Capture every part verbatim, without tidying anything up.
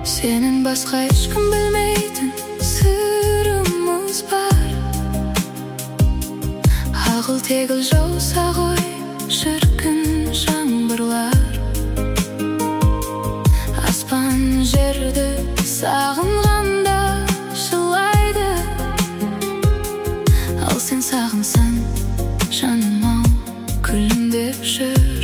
Senin başka ешкім білмейтін сырымыз бар. Ағыл-тегіл жауса ғой шіркін жаңбырлар. Аспан жерді сағынғанда жылайды. Ал сен сағынсаң жаным-ау күлімдеп жүр.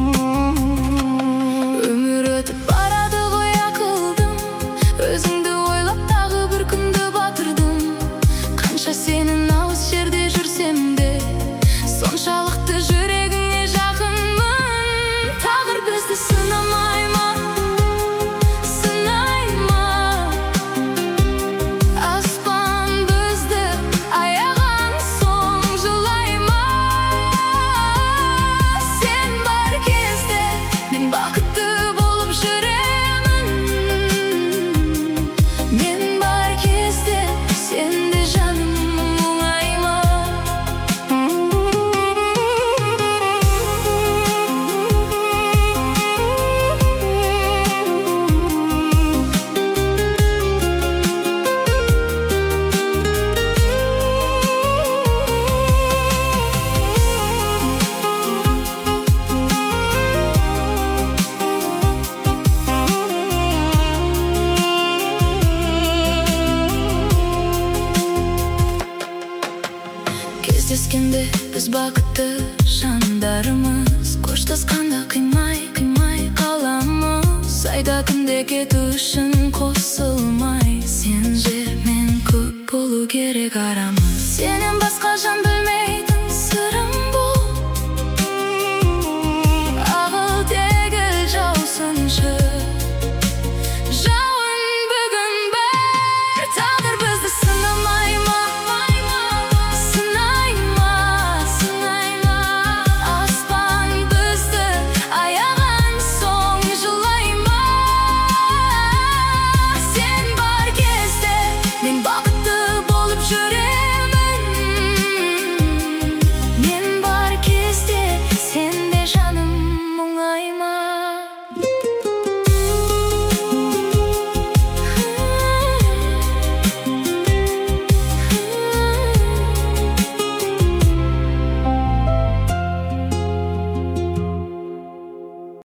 Өмір өтіп барады ғой ақылдым, өзіңді ойлап тағы бір күнді батырдым. Қанша сенің алыс жерде жүрсем де, соншалықты жүрегіңе жақынмын. Тағдыр бізді сынамай ма, сынай ма? Аспан бізді аяған соң жылай ма? Сен бар кезде мен бақытты болып жүремін. Мен бар кезде сен де жаным оңай ма? Кездескенде біз бақытты жандарымыз, қоштасқанда қимай-қимай қаламыз. Айда күнде кету үшін қосылмай, сен же мен көп болу керек арамыз.